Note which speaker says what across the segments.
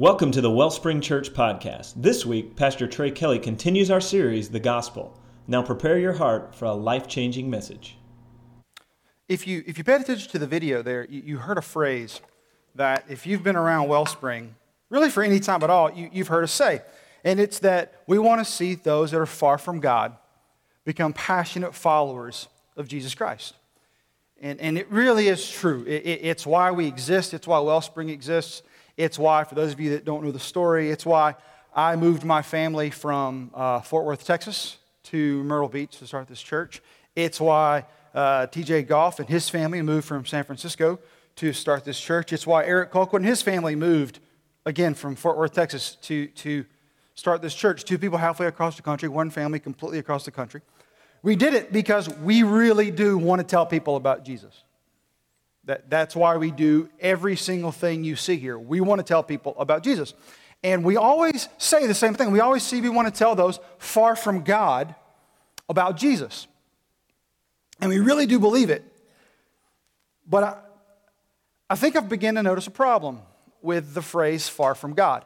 Speaker 1: Welcome to the Wellspring Church Podcast. This week, Pastor Trey Kelly continues our series, The Gospel. Now prepare your heart for a life-changing message.
Speaker 2: If you paid attention to the video there, you heard a phrase that if you've been around Wellspring, really for any time at all, you've heard us say. And it's that we want to see those that are far from God become passionate followers of Jesus Christ. And it really is true. It's why we exist. It's why Wellspring exists. It's why, for those of you that don't know the story, it's why I moved my family from Fort Worth, Texas to Myrtle Beach to start this church. It's why TJ Goff and his family moved from San Francisco to start this church. It's why Eric Colquitt and his family moved, again, from Fort Worth, Texas to start this church. Two people halfway across the country, one family completely across the country. We did it because we really do want to tell people about Jesus. That's why we do every single thing you see here. We want to tell people about Jesus. And we always say the same thing. We always say we want to tell those far from God about Jesus. And we really do believe it. But I think I've begun to notice a problem with the phrase far from God.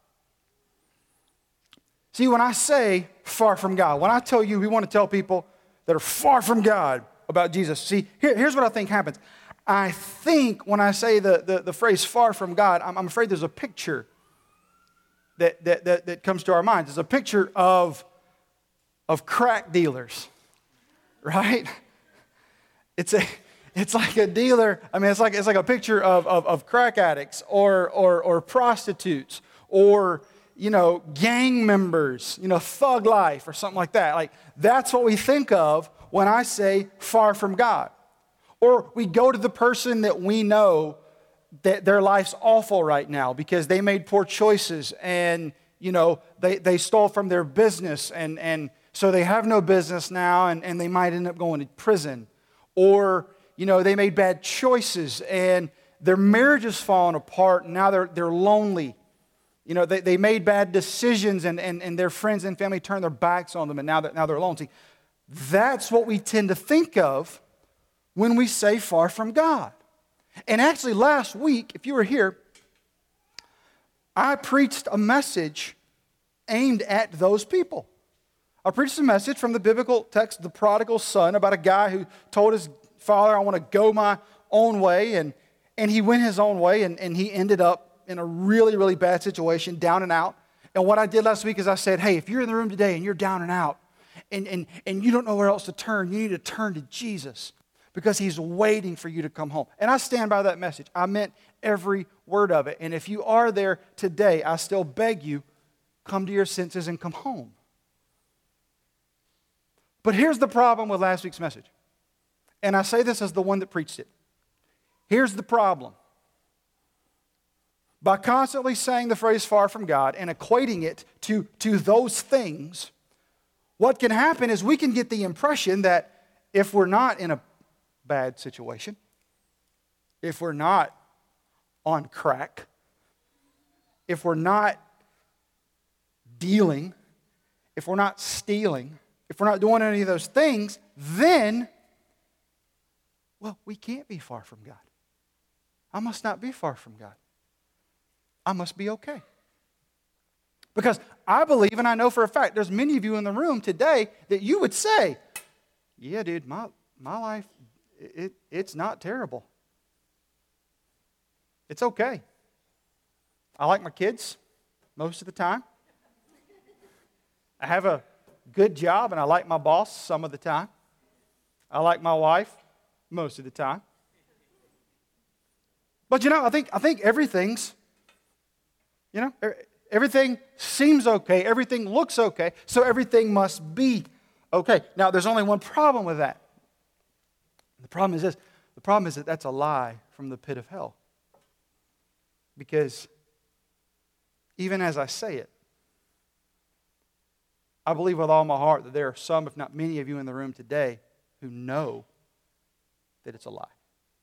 Speaker 2: See, when I say far from God, when I tell you we want to tell people that are far from God about Jesus, see, here's what I think happens. I think when I say the phrase far from God, I'm afraid there's a picture that comes to our minds. There's a picture of crack dealers, right? It's like a dealer. I mean, it's like a picture of crack addicts or prostitutes or gang members, thug life or something like that. Like that's what we think of when I say far from God. Or we go to the person that we know that their life's awful right now because they made poor choices and, they stole from their business and so they have no business now and they might end up going to prison. Or, they made bad choices and their marriage has fallen apart and now they're lonely. They made bad decisions and their friends and family turned their backs on them and now they're alone. See, that's what we tend to think of when we say far from God. And actually last week, if you were here, I preached a message aimed at those people. I preached a message from the biblical text, the prodigal son, about a guy who told his father, I want to go my own way. And he went his own way and he ended up in a really, really bad situation, down and out. And what I did last week is I said, hey, if you're in the room today and you're down and out and you don't know where else to turn, you need to turn to Jesus. Because he's waiting for you to come home. And I stand by that message. I meant every word of it. And if you are there today, I still beg you, come to your senses and come home. But here's the problem with last week's message. And I say this as the one that preached it. Here's the problem. By constantly saying the phrase far from God and equating it to those things, what can happen is we can get the impression that if we're not in a bad situation, if we're not on crack, if we're not dealing, if we're not stealing, if we're not doing any of those things, then, we can't be far from God. I must not be far from God. I must be okay. Because I believe, and I know for a fact, there's many of you in the room today that you would say, yeah, dude, my life, it's not terrible. It's okay. I like my kids most of the time. I have a good job and I like my boss some of the time. I like my wife most of the time. But I think everything's, everything seems okay. Everything looks okay. So everything must be okay. Now, there's only one problem with that. The problem is this. The problem is that that's a lie from the pit of hell. Because even as I say it, I believe with all my heart that there are some, if not many of you in the room today who know that it's a lie.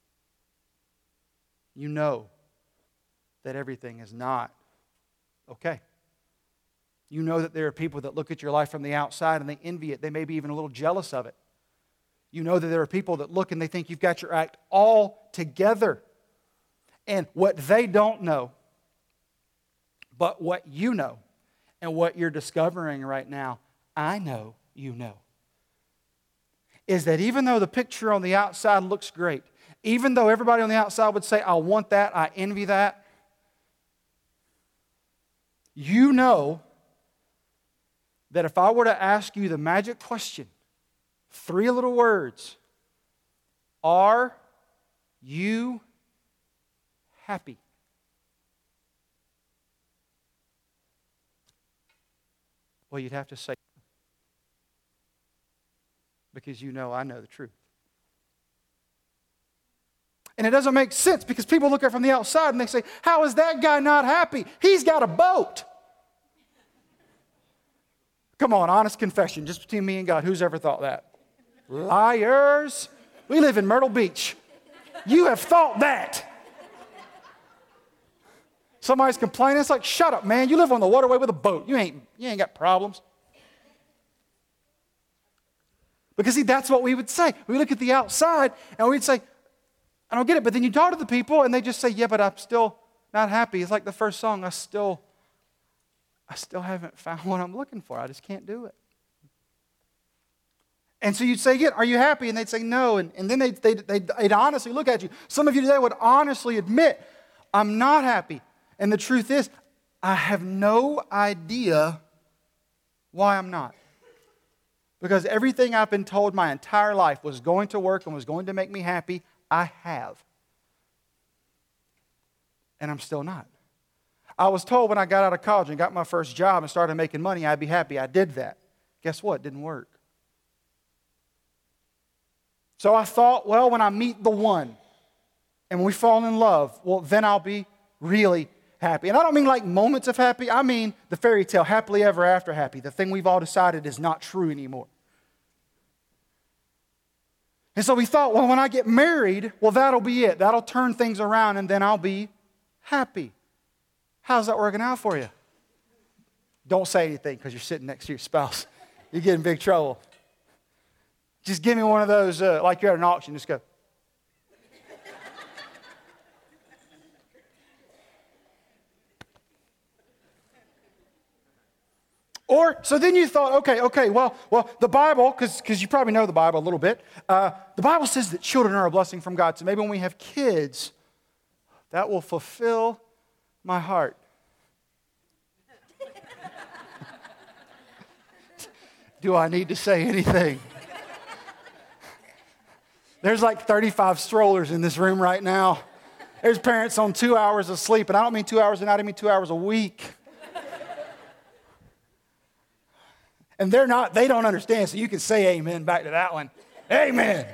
Speaker 2: You know that everything is not okay. You know that there are people that look at your life from the outside and they envy it. They may be even a little jealous of it. You know that there are people that look and they think you've got your act all together. And what they don't know But what you know and what you're discovering right now, I know you know, is that even though the picture on the outside looks great, even though everybody on the outside would say, I want that, I envy that, you know that if I were to ask you the magic question, 3 little words, are you happy? Well, you'd have to say, because you know I know the truth. And it doesn't make sense because people look at it from the outside and they say, how is that guy not happy? He's got a boat. Come on, honest confession, just between me and God. Who's ever thought that? Liars. We live in Myrtle Beach. You have thought that. Somebody's complaining. It's like, shut up, man. You live on the waterway with a boat. You ain't got problems. Because see, that's what we would say. We look at the outside and we'd say, I don't get it. But then you talk to the people and they just say, yeah, but I'm still not happy. It's like the first song, I still haven't found what I'm looking for. I just can't do it. And so you'd say again, are you happy? And they'd say no. And then they'd honestly look at you. Some of you today would honestly admit, I'm not happy. And the truth is, I have no idea why I'm not. Because everything I've been told my entire life was going to work and was going to make me happy, I have. And I'm still not. I was told when I got out of college and got my first job and started making money, I'd be happy. I did that. Guess what? It didn't work. So I thought, well, when I meet the one and when we fall in love, well, then I'll be really happy. And I don't mean like moments of happy. I mean the fairy tale, happily ever after happy, the thing we've all decided is not true anymore. And so we thought, well, when I get married, well, that'll be it. That'll turn things around and then I'll be happy. How's that working out for you? Don't say anything because you're sitting next to your spouse. You get in big trouble. Just give me one of those, like you're at an auction, just go. Or, so then you thought, okay, well, the Bible, because you probably know the Bible a little bit, the Bible says that children are a blessing from God. So maybe when we have kids, that will fulfill my heart. Do I need to say anything? There's like 35 strollers in this room right now. There's parents on 2 hours of sleep, and I don't mean 2 hours a night, I mean 2 hours a week. And they don't understand, so you can say amen back to that one. Amen.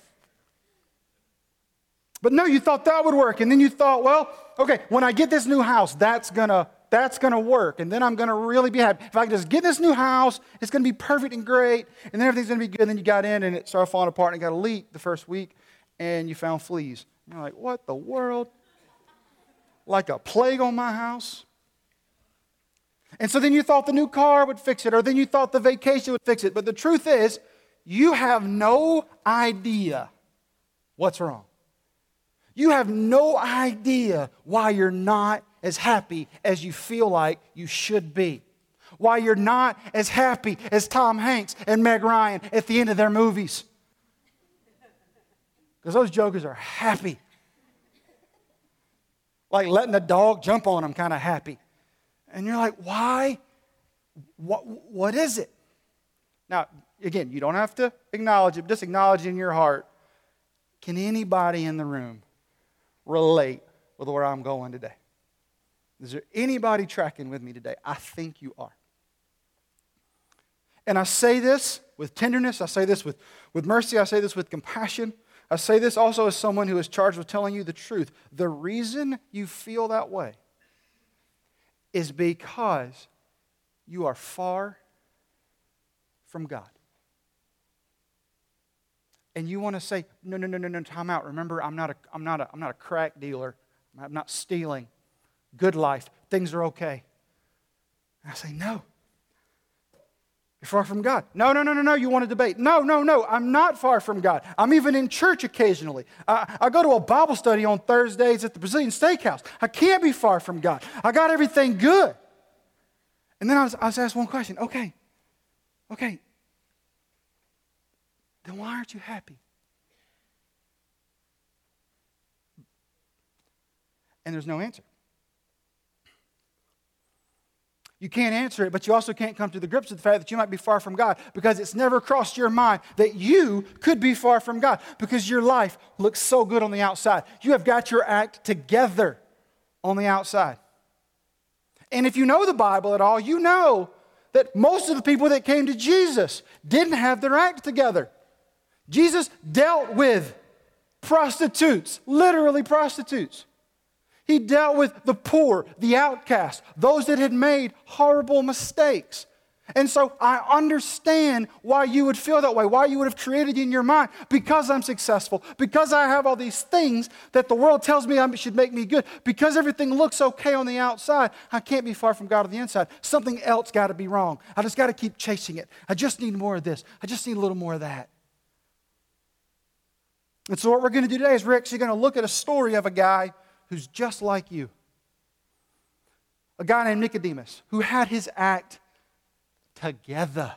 Speaker 2: But no, you thought that would work. And then you thought, well, okay, when I get this new house, that's gonna work. And then I'm gonna really be happy. If I can just get this new house, it's gonna be perfect and great, and then everything's gonna be good. And then you got in and it started falling apart and it got a leak the first week, and you found fleas. And you're like, what the world? Like a plague on my house? And so then you thought the new car would fix it, or then you thought the vacation would fix it. But the truth is, you have no idea what's wrong. You have no idea why you're not as happy as you feel like you should be. Why you're not as happy as Tom Hanks and Meg Ryan at the end of their movies. Because those jokers are happy. Like letting the dog jump on them, kind of happy. And you're like, why? What is it? Now, again, you don't have to acknowledge it, just acknowledge it in your heart. Can anybody in the room relate with where I'm going today? Is there anybody tracking with me today? I think you are. And I say this with tenderness. I say this with mercy. I say this with compassion. I say this also as someone who is charged with telling you the truth. The reason you feel that way is because you are far from God. And you want to say, no, time out. Remember, I'm not a crack dealer. I'm not stealing. Good life. Things are okay. And I say, no. You're far from God. No, you want to debate. No, I'm not far from God. I'm even in church occasionally. I go to a Bible study on Thursdays at the Brazilian Steakhouse. I can't be far from God. I got everything good. And then I was asked one question. Okay, then why aren't you happy? And there's no answer. You can't answer it, but you also can't come to the grips with the fact that you might be far from God because it's never crossed your mind that you could be far from God because your life looks so good on the outside. You have got your act together on the outside. And if you know the Bible at all, you know that most of the people that came to Jesus didn't have their act together. Jesus dealt with prostitutes, literally prostitutes. He dealt with the poor, the outcast, those that had made horrible mistakes. And so I understand why you would feel that way, why you would have created in your mind, because I'm successful, because I have all these things that the world tells me should make me good, because everything looks okay on the outside, I can't be far from God on the inside. Something else got to be wrong. I just got to keep chasing it. I just need more of this. I just need a little more of that. And so what we're going to do today is we're actually going to look at a story of a guy who's just like you. A guy named Nicodemus who had his act together.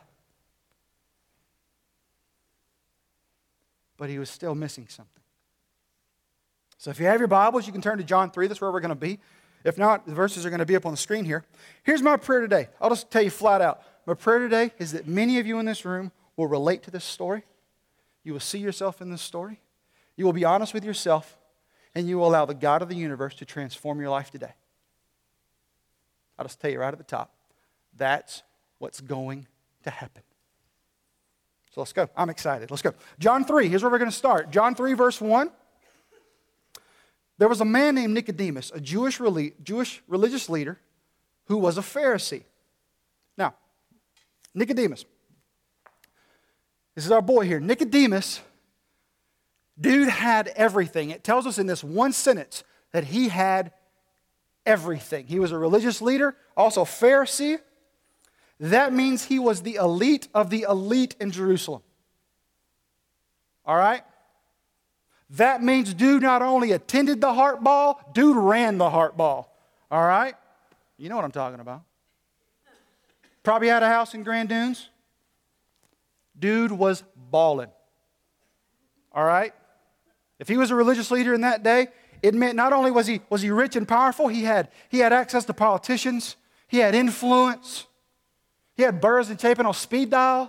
Speaker 2: But he was still missing something. So if you have your Bibles, you can turn to John 3. That's where we're going to be. If not, the verses are going to be up on the screen here. Here's my prayer today. I'll just tell you flat out. My prayer today is that many of you in this room will relate to this story. You will see yourself in this story. You will be honest with yourself. And you will allow the God of the universe to transform your life today. I'll just tell you right at the top. That's what's going to happen. So let's go. I'm excited. Let's go. John 3, here's where we're going to start. John 3, verse 1. There was a man named Nicodemus, a Jewish religious leader who was a Pharisee. Now, Nicodemus. This is our boy here. Nicodemus. Dude had everything. It tells us in this one sentence that he had everything. He was a religious leader, also a Pharisee. That means he was the elite of the elite in Jerusalem. All right? That means dude not only attended the Heart Ball, dude ran the Heart Ball. All right? You know what I'm talking about. Probably had a house in Grand Dunes. Dude was balling. All right? If he was a religious leader in that day, it meant not only was he rich and powerful, he had access to politicians, he had influence, he had Burrs and Chapin on speed dial.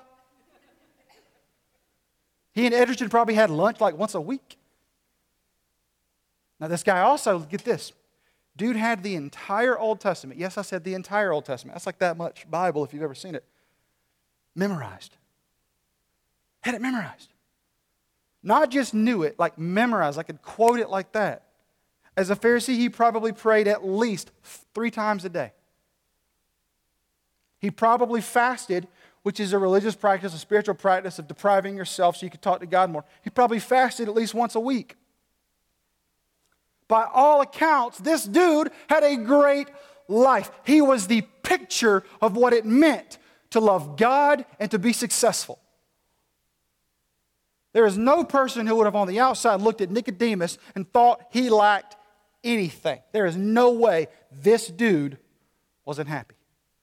Speaker 2: He and Edgerton probably had lunch like once a week. Now this guy also, get this, dude had the entire Old Testament. Yes, I said the entire Old Testament. That's like that much Bible if you've ever seen it. Memorized. Had it memorized. Not just knew it, like memorized. I could quote it like that. As a Pharisee, he probably prayed at least 3 times a day. He probably fasted, which is a religious practice, a spiritual practice of depriving yourself so you could talk to God more. He probably fasted at least once a week. By all accounts, this dude had a great life. He was the picture of what it meant to love God and to be successful. There is no person who would have on the outside looked at Nicodemus and thought he lacked anything. There is no way this dude wasn't happy.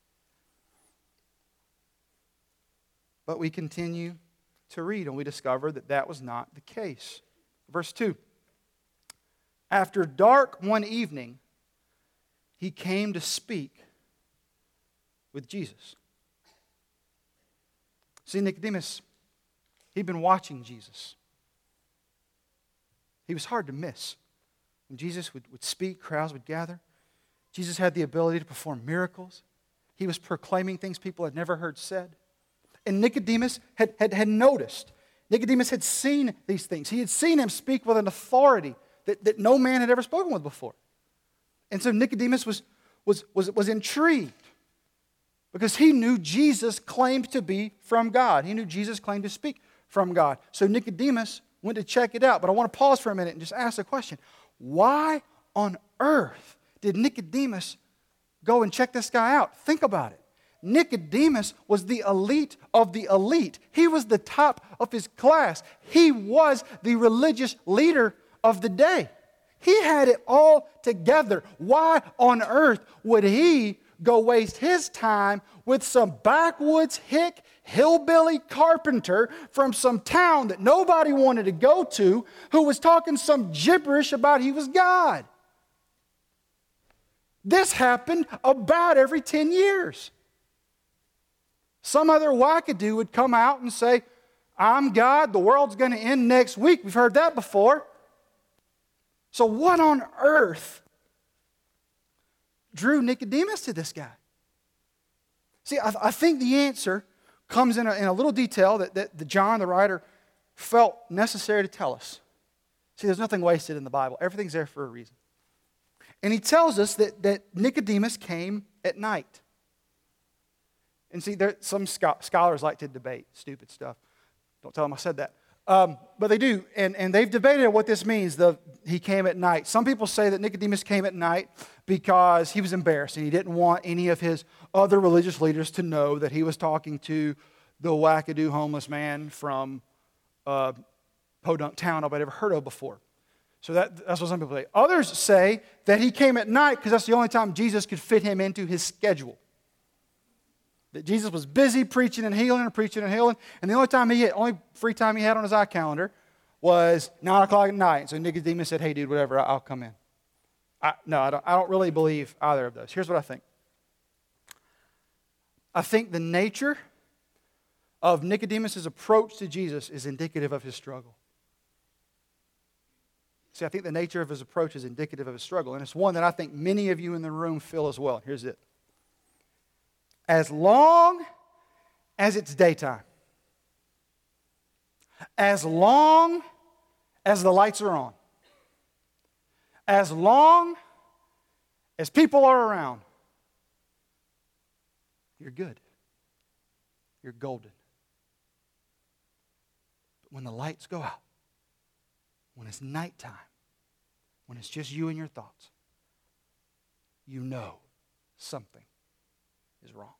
Speaker 2: But we continue to read and we discover that that was not the case. Verse 2. After dark one evening, he came to speak with Jesus. See, Nicodemus, he'd been watching Jesus. He was hard to miss. When Jesus would speak, crowds would gather. Jesus had the ability to perform miracles. He was proclaiming things people had never heard said. And Nicodemus had noticed. Nicodemus had seen these things. He had seen him speak with an authority that no man had ever spoken with before. And so Nicodemus was intrigued. Because he knew Jesus claimed to be from God. He knew Jesus claimed to speak from God. So Nicodemus went to check it out. But I want to pause for a minute and just ask a question. Why on earth did Nicodemus go and check this guy out? Think about it. Nicodemus was the elite of the elite. He was the top of his class. He was the religious leader of the day. He had it all together. Why on earth would he go waste his time with some backwoods hick hillbilly carpenter from some town that nobody wanted to go to who was talking some gibberish about he was God? This happened about every 10 years. Some other wackadoo would come out and say, I'm God, the world's going to end next week. We've heard that before. So what on earth drew Nicodemus to this guy? See, I think the answer comes in a little detail that John, the writer, felt necessary to tell us. See, there's nothing wasted in the Bible. Everything's there for a reason. And he tells us that Nicodemus came at night. And see, some scholars like to debate stupid stuff. Don't tell them I said that. But they do, and they've debated what this means, he came at night. Some people say that Nicodemus came at night because he was embarrassed and he didn't want any of his other religious leaders to know that he was talking to the wackadoo homeless man from Podunk town nobody ever heard of before. So that's what some people say. Others say that he came at night because that's the only time Jesus could fit him into his schedule. That Jesus was busy preaching and healing, and the only free time he had on his iCalendar was 9 o'clock at night. So Nicodemus said, hey, dude, whatever, I'll come in. I don't really believe either of those. Here's what I think. I think the nature of Nicodemus' approach to Jesus is indicative of his struggle. See, I think the nature of his approach is indicative of his struggle, and it's one that I think many of you in the room feel as well. Here's it. As long as it's daytime, as long as the lights are on, as long as people are around, you're good. You're golden. But when the lights go out, when it's nighttime, when it's just you and your thoughts, you know something is wrong.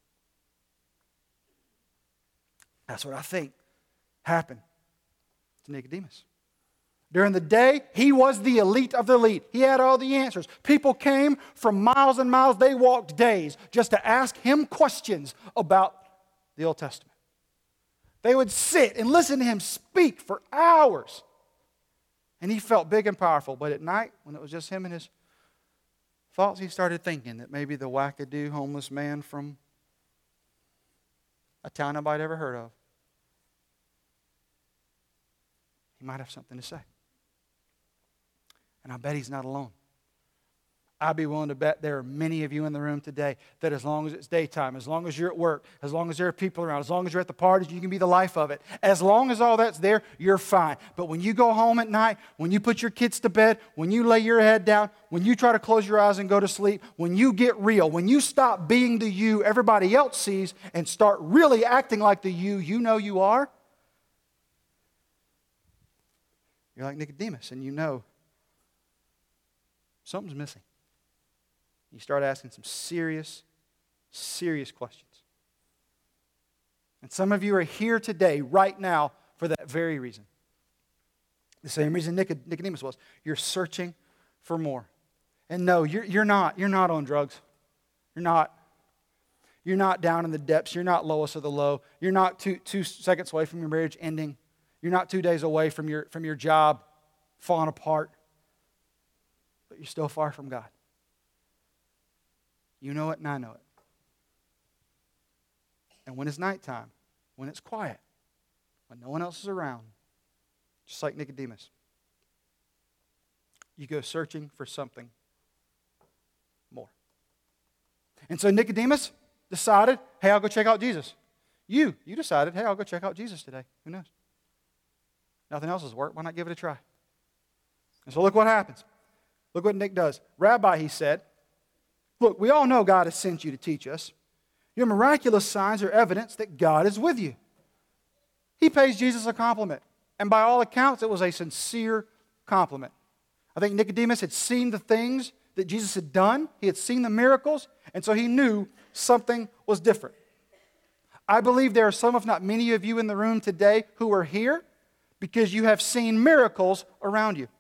Speaker 2: That's what I think happened to Nicodemus. During the day, he was the elite of the elite. He had all the answers. People came from miles and miles. They walked days just to ask him questions about the Old Testament. They would sit and listen to him speak for hours. And he felt big and powerful. But at night, when it was just him and his thoughts, he started thinking that maybe the wackadoo homeless man from a town nobody ever heard of, he might have something to say. And I bet he's not alone. I'd be willing to bet there are many of you in the room today that as long as it's daytime, as long as you're at work, as long as there are people around, as long as you're at the parties, you can be the life of it. As long as all that's there, you're fine. But when you go home at night, when you put your kids to bed, when you lay your head down, when you try to close your eyes and go to sleep, when you get real, when you stop being the you everybody else sees and start really acting like the you know you are, you're like Nicodemus and you know something's missing. You start asking some serious questions. And some of you are here today, right now, for that very reason. The same reason Nicodemus was. You're searching for more. And no, you're not on drugs. You're not. You're not down in the depths. You're not lowest of the low. You're not two seconds away from your marriage ending. You're not 2 days away from your job falling apart. But you're still far from God. You know it and I know it. And when it's nighttime, when it's quiet, when no one else is around, just like Nicodemus, you go searching for something more. And so Nicodemus decided, hey, I'll go check out Jesus. You decided, hey, I'll go check out Jesus today. Who knows? Nothing else has worked. Why not give it a try? And so look what happens. Look what Nick does. Rabbi, he said, look, we all know God has sent you to teach us. Your miraculous signs are evidence that God is with you. He pays Jesus a compliment. And by all accounts, it was a sincere compliment. I think Nicodemus had seen the things that Jesus had done. He had seen the miracles. And so he knew something was different. I believe there are some, if not many of you in the room today who are here because you have seen miracles around you.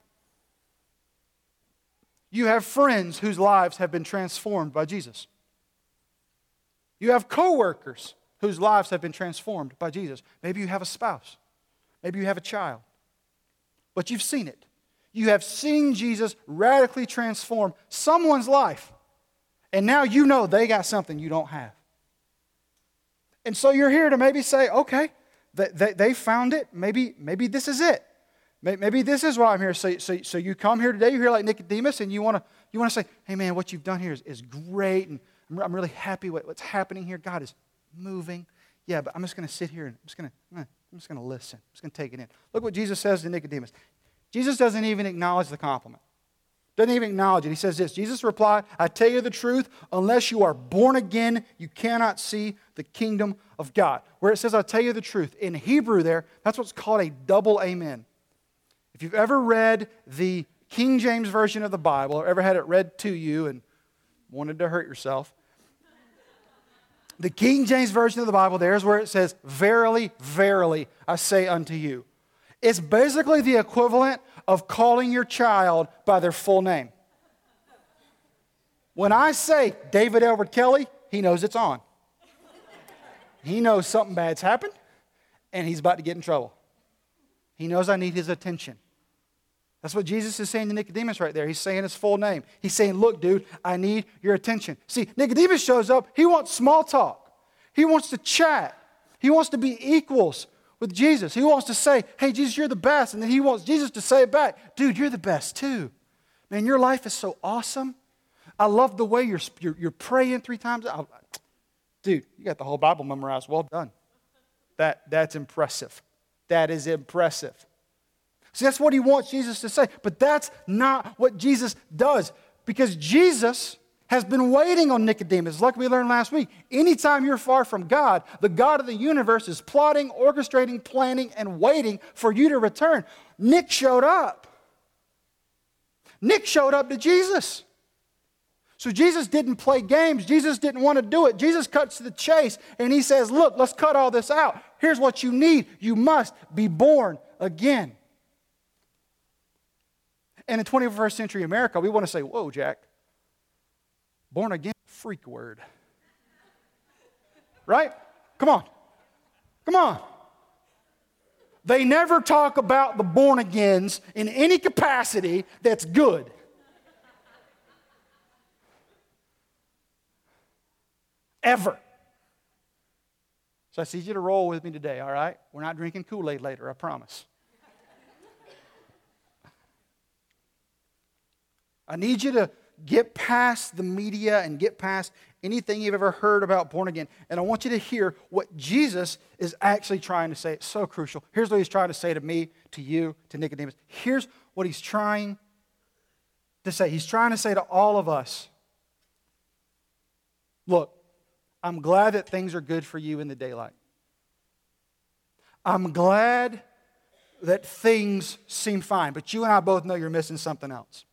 Speaker 2: You have friends whose lives have been transformed by Jesus. You have coworkers whose lives have been transformed by Jesus. Maybe you have a spouse. Maybe you have a child. But you've seen it. You have seen Jesus radically transform someone's life. And now you know they got something you don't have. And so you're here to maybe say, okay, they found it. Maybe this is it. Maybe this is why I'm here. So you come here today, you're here like Nicodemus, and you want to say, hey man, what you've done here is great, and I'm really happy with what's happening here. God is moving. Yeah, but I'm just going to sit here and I'm just going to listen. I'm just going to take it in. Look what Jesus says to Nicodemus. Jesus doesn't even acknowledge the compliment. Doesn't even acknowledge it. He says this, Jesus replied, I tell you the truth, unless you are born again, you cannot see the kingdom of God. Where it says, I tell you the truth, in Hebrew there, that's what's called a double amen. If you've ever read the King James Version of the Bible, or ever had it read to you and wanted to hurt yourself, the King James Version of the Bible, there's where it says, verily, verily, I say unto you. It's basically the equivalent of calling your child by their full name. When I say David Edward Kelly, he knows it's on. He knows something bad's happened, and he's about to get in trouble. He knows I need his attention. That's what Jesus is saying to Nicodemus right there. He's saying his full name. He's saying, look, dude, I need your attention. See, Nicodemus shows up. He wants small talk. He wants to chat. He wants to be equals with Jesus. He wants to say, hey, Jesus, you're the best. And then he wants Jesus to say it back. Dude, you're the best too. Man, your life is so awesome. I love the way you're praying 3 times. Dude, you got the whole Bible memorized. Well done. That's impressive. That is impressive. See, that's what he wants Jesus to say. But that's not what Jesus does. Because Jesus has been waiting on Nicodemus, like we learned last week. Anytime you're far from God, the God of the universe is plotting, orchestrating, planning, and waiting for you to return. Nick showed up. Nick showed up to Jesus. So Jesus didn't play games. Jesus didn't want to do it. Jesus cuts to the chase, and he says, look, let's cut all this out. Here's what you need. You must be born again. And in 21st century America, we want to say, whoa, Jack, born again, freak word. Right? Come on. Come on. They never talk about the born agains in any capacity that's good. Ever. So I need you to roll with me today, all right? We're not drinking Kool-Aid later, I promise. I need you to get past the media and get past anything you've ever heard about born again. And I want you to hear what Jesus is actually trying to say. It's so crucial. Here's what he's trying to say to me, to you, to Nicodemus. Here's what he's trying to say. He's trying to say to all of us, look, I'm glad that things are good for you in the daylight. I'm glad that things seem fine, but you and I both know you're missing something else.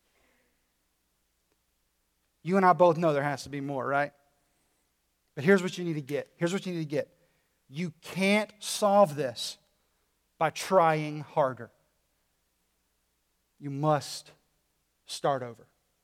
Speaker 2: You and I both know there has to be more, right? But here's what you need to get. Here's what you need to get. You can't solve this by trying harder. You must start over.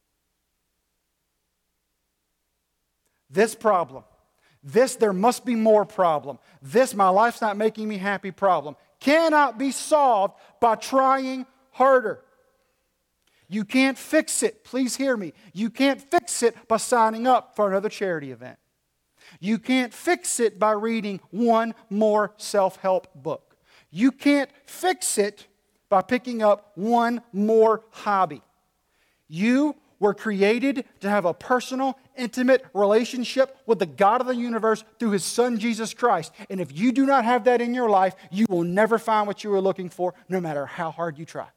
Speaker 2: This problem, this there must be more problem, this my life's not making me happy problem, cannot be solved by trying harder. You can't fix it. Please hear me. You can't fix it by signing up for another charity event. You can't fix it by reading one more self-help book. You can't fix it by picking up one more hobby. You were created to have a personal, intimate relationship with the God of the universe through His Son, Jesus Christ. And if you do not have that in your life, you will never find what you were looking for, no matter how hard you try.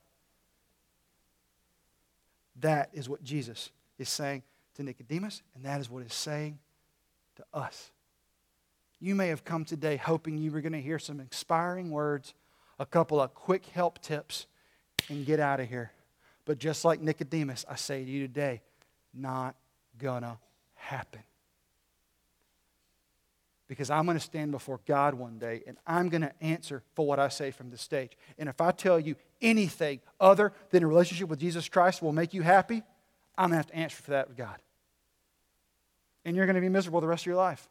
Speaker 2: That is what Jesus is saying to Nicodemus, and that is what He's saying to us. You may have come today hoping you were going to hear some inspiring words, a couple of quick help tips, and get out of here. But just like Nicodemus, I say to you today, not gonna happen. Because I'm going to stand before God one day, and I'm going to answer for what I say from the stage. And if I tell you anything other than a relationship with Jesus Christ will make you happy, I'm going to have to answer for that with God. And you're going to be miserable the rest of your life.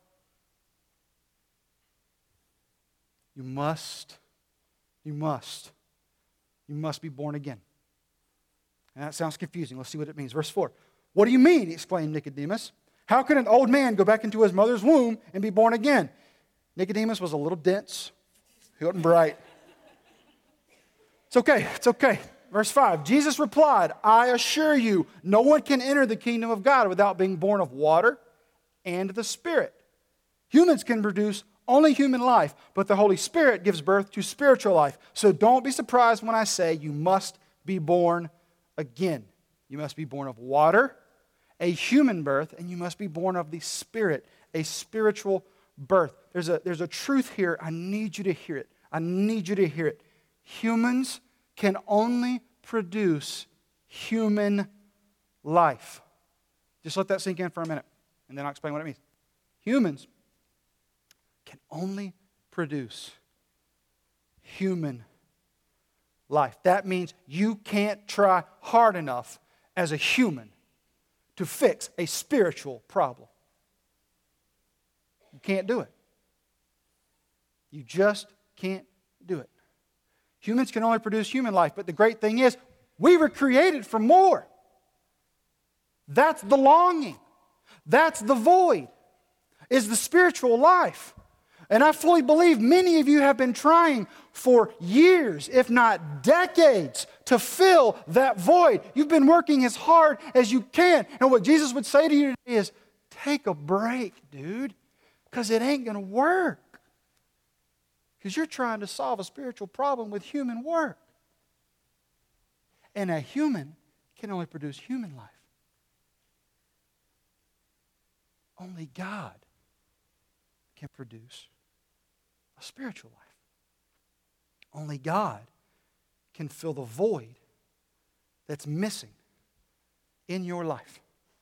Speaker 2: You must be born again. And that sounds confusing. Let's see what it means. Verse 4. What do you mean? Exclaimed Nicodemus. How can an old man go back into his mother's womb and be born again? Nicodemus was a little dense. He wasn't bright. It's okay. Verse 5. Jesus replied, I assure you, no one can enter the kingdom of God without being born of water and the Spirit. Humans can produce only human life, but the Holy Spirit gives birth to spiritual life. So don't be surprised when I say you must be born again. You must be born of water, a human birth, and you must be born of the Spirit, a spiritual birth. There's a truth here. I need you to hear it. Humans can only produce human life. Just let that sink in for a minute, and then I'll explain what it means. Humans can only produce human life. That means you can't try hard enough as a human to fix a spiritual problem. You can't do it. You just can't do it. Humans can only produce human life, but the great thing is, we were created for more. That's the longing. That's the void, is the spiritual life. And I fully believe many of you have been trying for years, if not decades, to fill that void. You've been working as hard as you can. And what Jesus would say to you today is, take a break, dude, because it ain't going to work. Because you're trying to solve a spiritual problem with human work. And a human can only produce human life. Only God can produce a spiritual life. Only God can fill the void that's missing in your life.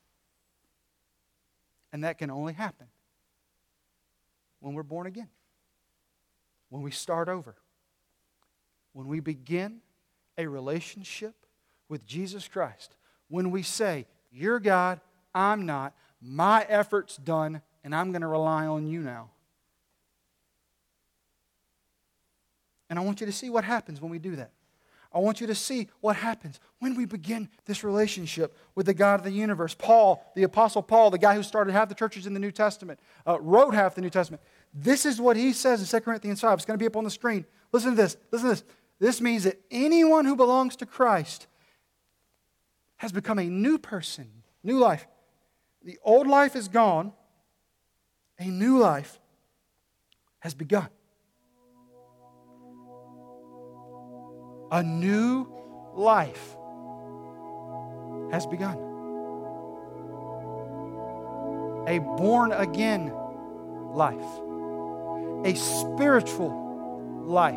Speaker 2: And that can only happen when we're born again. When we start over. When we begin a relationship with Jesus Christ. When we say, you're God, I'm not, my effort's done, and I'm going to rely on you now. And I want you to see what happens when we do that. I want you to see what happens when we begin this relationship with the God of the universe. Paul, the Apostle Paul, the guy who started half the churches in the New Testament, wrote half the New Testament. This is what he says in 2 Corinthians 5. It's going to be up on the screen. Listen to this. This means that anyone who belongs to Christ has become a new person, new life. The old life is gone. A new life has begun. A new life has begun. A born-again life. A spiritual life.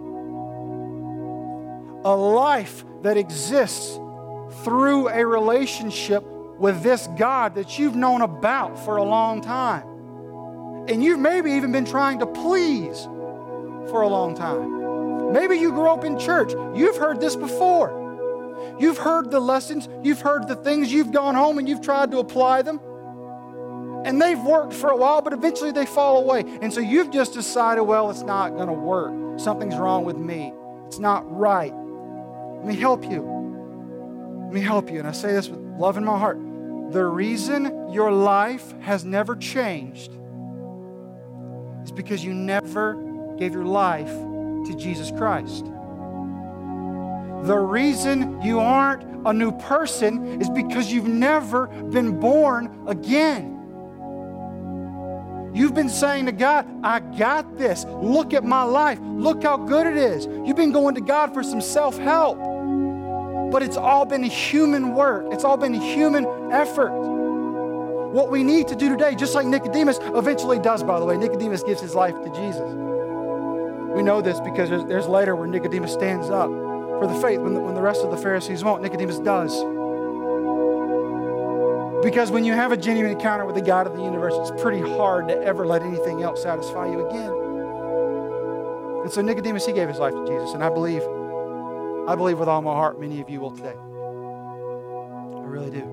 Speaker 2: A life that exists through a relationship with this God that you've known about for a long time. And you've maybe even been trying to please for a long time. Maybe you grew up in church. You've heard this before. You've heard the lessons. You've heard the things. You've gone home and you've tried to apply them. And they've worked for a while, but eventually they fall away. And so you've just decided, well, it's not going to work. Something's wrong with me. It's not right. Let me help you. Let me help you. And I say this with love in my heart. The reason your life has never changed is because you never gave your life to Jesus Christ. The reason you aren't a new person is because you've never been born again. You've been saying to God, I got this. Look at my life. Look how good it is. You've been going to God for some self-help. But it's all been human work. It's all been human effort. What we need to do today, just like Nicodemus eventually does, by the way. Nicodemus gives his life to Jesus. We know this because there's later where Nicodemus stands up for the faith when the rest of the Pharisees won't. Nicodemus does. Because when you have a genuine encounter with the God of the universe, it's pretty hard to ever let anything else satisfy you again. And so Nicodemus, he gave his life to Jesus. And I believe with all my heart many of you will today. I really do.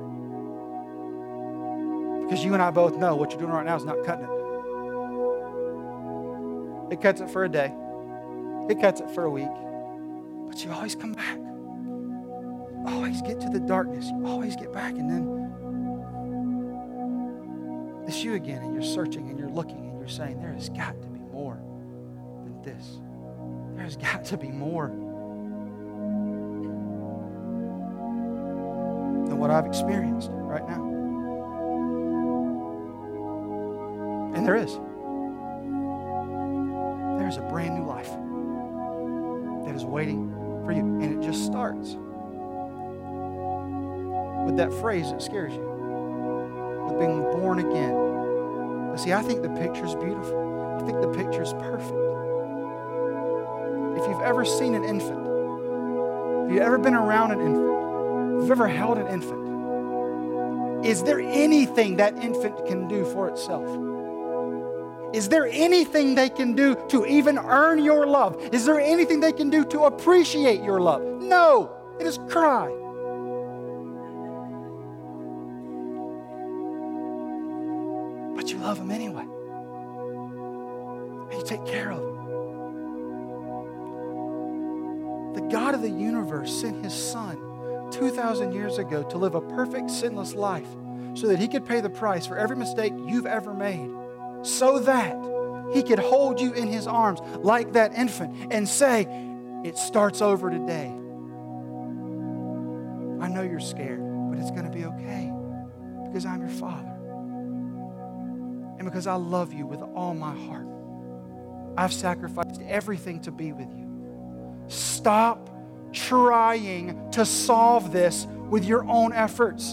Speaker 2: Because you and I both know what you're doing right now is not cutting it. It cuts it for a day. It cuts it for a week. But you always come back. Always get to the darkness. You always get back, and then it's you again, and you're searching and you're looking and you're saying, there has got to be more than this. There has got to be more than what I've experienced right now. And there is. There's a brand new life that is waiting for you. And it just starts with that phrase that scares you, with being born again. But see, I think the picture's beautiful. I think the picture's perfect. If you've ever seen an infant, if you've ever been around an infant, if you've ever held an infant, is there anything that infant can do for itself? Is there anything they can do to even earn your love? Is there anything they can do to appreciate your love? No, it is cry. But you love them anyway. And you take care of them. The God of the universe sent His Son 2,000 years ago to live a perfect, sinless life so that He could pay the price for every mistake you've ever made, so that He could hold you in His arms like that infant and say, it starts over today. I know you're scared, but it's going to be okay because I'm your Father. And because I love you with all my heart, I've sacrificed everything to be with you. Stop trying to solve this with your own efforts.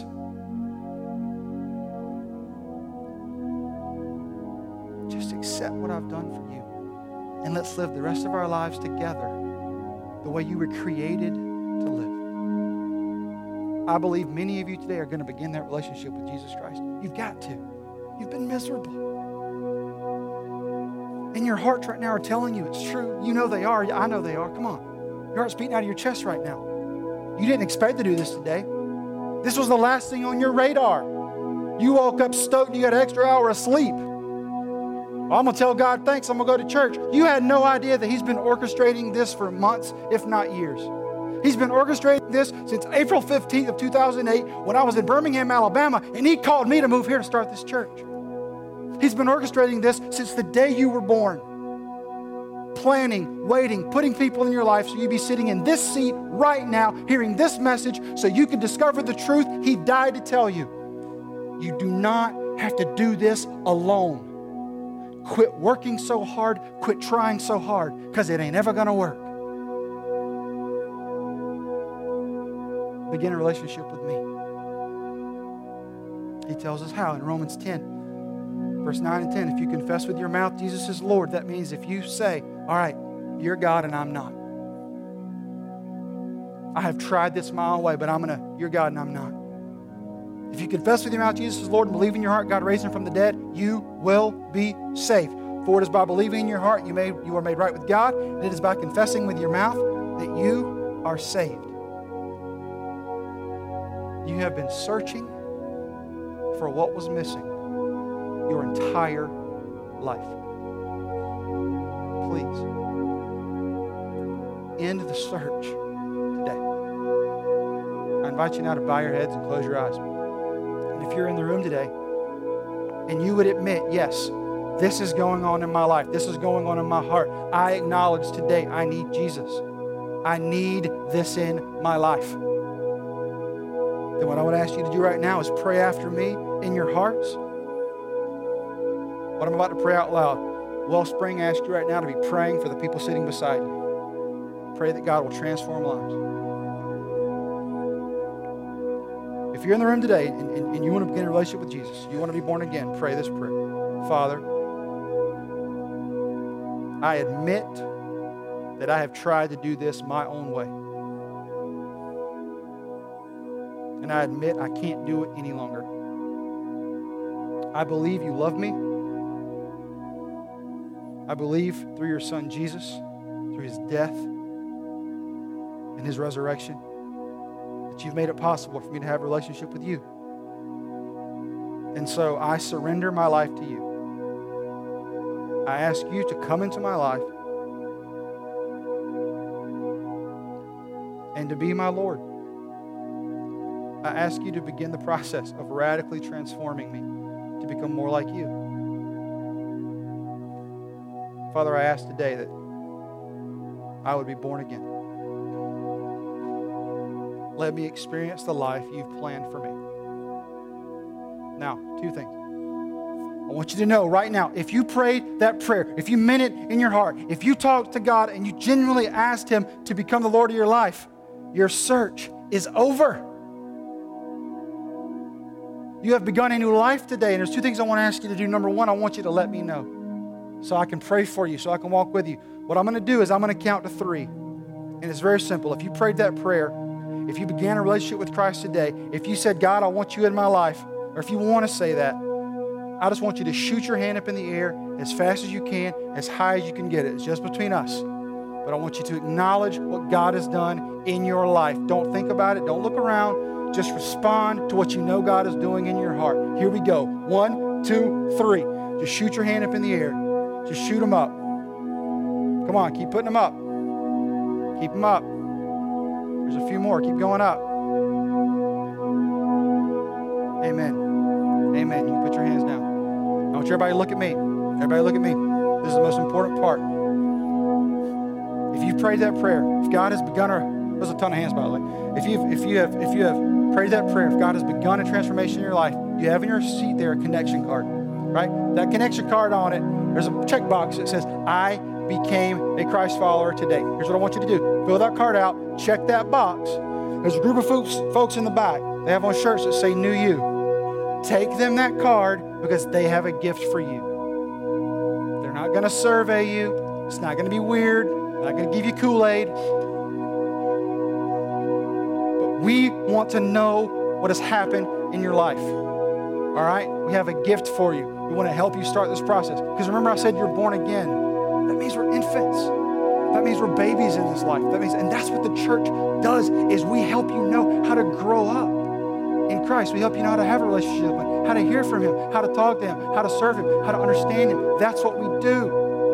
Speaker 2: Just accept what I've done for you. And let's live the rest of our lives together the way you were created to live. I believe many of you today are going to begin that relationship with Jesus Christ. You've got to. You've been miserable. And your hearts right now are telling you it's true. You know they are. I know they are. Come on. Your heart's beating out of your chest right now. You didn't expect to do this today. This was the last thing on your radar. You woke up stoked and you got an extra hour of sleep. I'm going to tell God thanks. I'm going to go to church. You had no idea that He's been orchestrating this for months, if not years. He's been orchestrating this since April 15th of 2008 when I was in Birmingham, Alabama, and He called me to move here to start this church. He's been orchestrating this since the day you were born. Planning, waiting, putting people in your life so you'd be sitting in this seat right now, hearing this message so you can discover the truth He died to tell you. You do not have to do this alone. Quit working so hard, quit trying so hard, because it ain't ever going to work. Begin a relationship with me. He tells us how in Romans 10, verse 9 and 10. If you confess with your mouth Jesus is Lord, that means if you say, all right, you're God and I'm not. I have tried this my own way, but you're God and I'm not. If you confess with your mouth Jesus is Lord and believe in your heart God raised Him from the dead, you will be saved. For it is by believing in your heart you are made right with God, and it is by confessing with your mouth that you are saved. You have been searching for what was missing your entire life. Please, end the search today. I invite you now to bow your heads and close your eyes. And if you're in the room today and you would admit, yes, this is going on in my life, this is going on in my heart, I acknowledge today I need Jesus. I need this in my life. Then what I would ask you to do right now is pray after me in your hearts. What I'm about to pray out loud, Wellspring asks you right now to be praying for the people sitting beside you. Pray that God will transform lives. If you're in the room today and you want to begin a relationship with Jesus, you want to be born again, pray this prayer. Father, I admit that I have tried to do this my own way. and I admit I can't do it any longer. I believe you love me. I believe through your Son Jesus, through his death and his resurrection, that you've made it possible for me to have a relationship with you. And so I surrender my life to you. I ask you to come into my life and to be my Lord. I ask you to begin the process of radically transforming me to become more like you. Father, I ask today that I would be born again. Let me experience the life you've planned for me. Now, two things. I want you to know right now, if you prayed that prayer, if you meant it in your heart, if you talked to God and you genuinely asked him to become the Lord of your life, your search is over. You have begun a new life today, and there's two things I want to ask you to do. Number one, I want you to let me know so I can pray for you, so I can walk with you. What I'm going to do is I'm going to count to 3, and it's very simple. If you prayed that prayer, if you began a relationship with Christ today, if you said, God, I want you in my life, or if you want to say that, I just want you to shoot your hand up in the air as fast as you can, as high as you can get it. It's just between us. But I want you to acknowledge what God has done in your life. Don't think about it. Don't look around. Just respond to what you know God is doing in your heart. Here we go. 1, 2, 3. Just shoot your hand up in the air. Just shoot them up. Come on, keep putting them up. Keep them up. There's a few more. Keep going up. Amen. Amen. You can put your hands down. I want everybody to look at me. Everybody look at me. This is the most important part. If you prayed that prayer, if God has begun there's a ton of hands by the way. If you have prayed that prayer, if God has begun a transformation in your life, you have in your seat there a connection card, right? That connection card on it, there's a checkbox that says, I became a Christ follower today. Here's what I want you to do. Fill that card out, check that box. There's a group of folks in the back. They have on shirts that say New You. Take them that card because they have a gift for you. They're not going to survey you. It's not going to be weird. They're not going to give you Kool-Aid. But we want to know what has happened in your life. All right? We have a gift for you. We want to help you start this process. Because remember I said you're born again. That means we're infants. That means we're babies in this life. And that's what the church does, is we help you know how to grow up in Christ. We help you know how to have a relationship with him, how to hear from him, how to talk to him, how to serve him, how to understand him. That's what we do.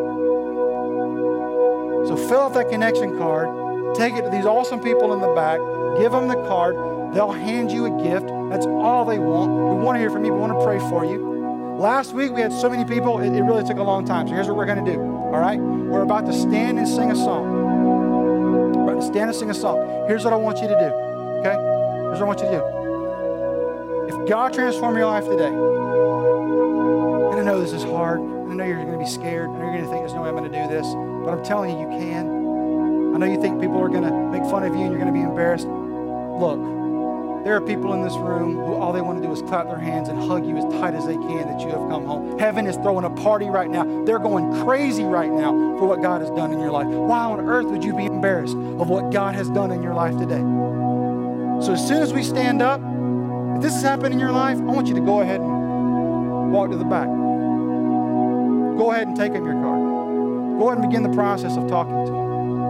Speaker 2: So fill out that connection card, take it to these awesome people in the back, give them the card, they'll hand you a gift. That's all they want. We want to hear from you. We want to pray for you. Last week we had so many people, it really took a long time. So here's what we're going to do, all right? We're about to stand and sing a song. We're about to stand and sing a song. Here's what I want you to do, okay? Here's what I want you to do. If God transformed your life today, and I know this is hard, and I know you're going to be scared, and you're going to think there's no way I'm going to do this, but I'm telling you, you can. I know you think people are going to make fun of you and you're going to be embarrassed. Look, there are people in this room who all they want to do is clap their hands and hug you as tight as they can that you have come home. Heaven is throwing a party right now. They're going crazy right now for what God has done in your life. Why on earth would you be embarrassed of what God has done in your life today? So as soon as we stand up, if this has happened in your life, I want you to go ahead and walk to the back. Go ahead and take him your card. Go ahead and begin the process of talking to him.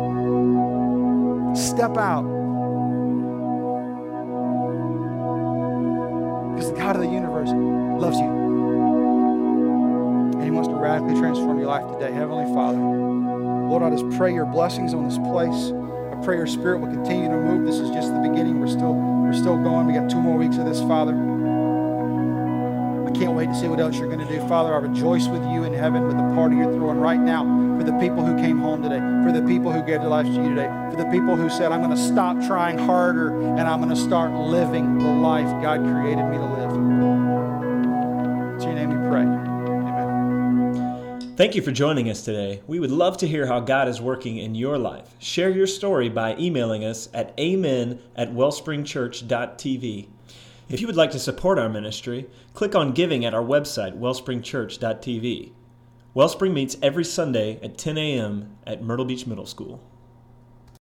Speaker 2: Step out. Because the God of the universe loves you. And he wants to radically transform your life today. Heavenly Father, Lord, I just pray your blessings on this place. I pray your Spirit will continue to move. This is just the beginning. We're still going. We got 2 more weeks of this, Father. I can't wait to see what else you're going to do. Father, I rejoice with you in heaven with the party you're throwing right now for the people who came home today, for the people who gave their lives to you today, for the people who said, I'm going to stop trying harder and I'm going to start living the life God created me to live. It's your name we pray. Amen.
Speaker 1: Thank you for joining us today. We would love to hear how God is working in your life. Share your story by emailing us at amen@wellspringchurch.tv. If you would like to support our ministry, click on giving at our website, wellspringchurch.tv. Wellspring meets every Sunday at 10 a.m. at Myrtle Beach Middle School.